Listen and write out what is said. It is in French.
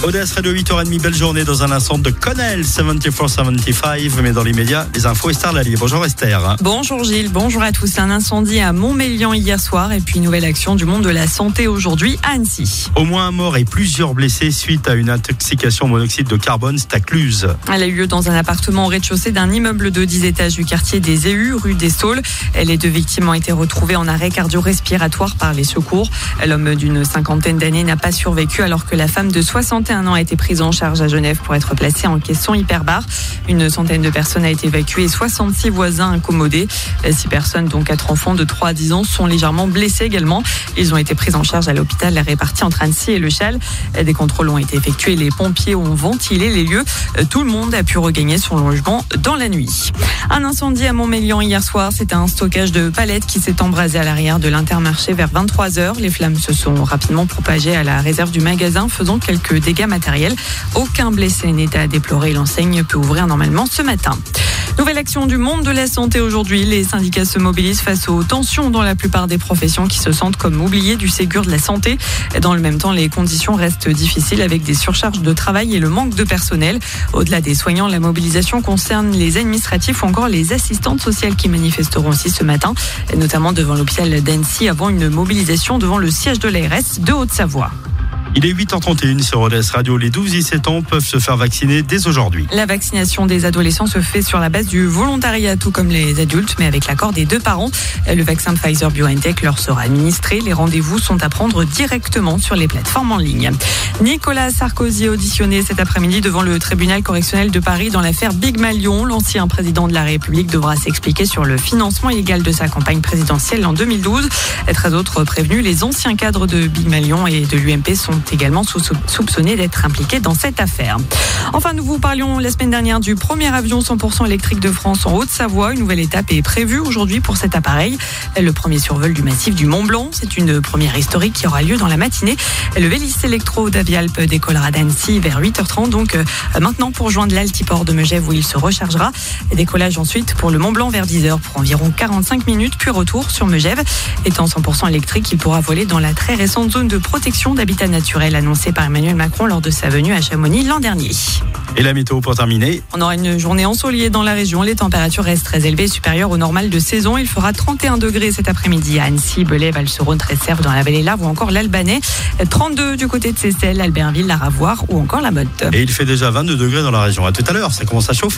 ODS Radio 8h30, belle journée dans un instant de Connell 74-75. Mais dans l'immédiat, les infos Esther Lallier. Bonjour Esther. Bonjour Gilles, bonjour à tous. Un incendie à Montmélian hier soir et puis une nouvelle action du monde de la santé aujourd'hui à Annecy. Au moins un mort et plusieurs blessés suite à une intoxication au monoxyde de carbone, c'est à Cluse. Elle a eu lieu dans un appartement au rez-de-chaussée d'un immeuble de 10 étages du quartier des Éhus, rue des Saules. Les deux victimes ont été retrouvées en arrêt cardio-respiratoire par les secours. L'homme d'une cinquantaine d'années n'a pas survécu alors que la femme de 61 ans a été prise en charge à Genève pour être placée en caisson hyperbare. Une centaine de personnes a été évacuée et 66 voisins incommodés. 6 personnes, dont 4 enfants de 3 à 10 ans, sont légèrement blessés également. Ils ont été pris en charge à l'hôpital répartis entre Annecy et Le Châle. Des contrôles ont été effectués. Les pompiers ont ventilé les lieux. Tout le monde a pu regagner son logement dans la nuit. Un incendie à Montmélian hier soir. C'était un stockage de palettes qui s'est embrasé à l'arrière de l'Intermarché vers 23h. Les flammes se sont rapidement propagées à la réserve du magasin, faisant quelques dégâts matériels. Aucun blessé n'est à déplorer. L'enseigne peut ouvrir normalement ce matin. Nouvelle action du monde de la santé aujourd'hui. Les syndicats se mobilisent face aux tensions dans la plupart des professions qui se sentent comme oubliées du Ségur de la santé. Dans le même temps, les conditions restent difficiles avec des surcharges de travail et le manque de personnel. Au-delà des soignants, la mobilisation concerne les administratifs ou encore les assistantes sociales qui manifesteront aussi ce matin, notamment devant l'hôpital d'Annecy avant une mobilisation devant le siège de l'ARS de Haute-Savoie. Il est 8h31 sur ODS Radio. Les 12-17 ans peuvent se faire vacciner dès aujourd'hui. La vaccination des adolescents se fait sur la base du volontariat, tout comme les adultes, mais avec l'accord des 2 parents. Le vaccin Pfizer-BioNTech leur sera administré. Les rendez-vous sont à prendre directement sur les plateformes en ligne. Nicolas Sarkozy auditionné cet après-midi devant le tribunal correctionnel de Paris dans l'affaire Big Malion. L'ancien président de la République devra s'expliquer sur le financement illégal de sa campagne présidentielle en 2012. 13 autres prévenus, les anciens cadres de Big Malion et de l'UMP sont également soupçonnés d'être impliqués dans cette affaire. Enfin, nous vous parlions la semaine dernière du premier avion 100% électrique de France en Haute-Savoie. Une nouvelle étape est prévue aujourd'hui pour cet appareil. Le premier survol du massif du Mont-Blanc. C'est une première historique qui aura lieu dans la matinée. Le Vélis Electro d'Avialp décollera d'Annecy vers 8h30. Donc maintenant pour joindre l'altiport de Megève où il se rechargera. Décollage ensuite pour le Mont-Blanc vers 10h pour environ 45 minutes. Puis retour sur Megève. Étant 100% électrique, il pourra voler dans la très récente zone de protection d'habitat naturel annoncée par Emmanuel Macron lors de sa venue à Chamonix l'an dernier. Et la météo pour terminer. On aura une journée ensoleillée dans la région. Les températures restent très élevées, supérieures au normal de saison. Il fera 31 degrés cet après-midi à Annecy, Belay, Val-Seronde, Tresserve, dans la vallée Larve ou encore l'Albanais. 32 du côté de Seyssel, Albertville, la Ravoire ou encore la Motte. Et il fait déjà 22 degrés dans la région. À tout à l'heure, ça commence à chauffer.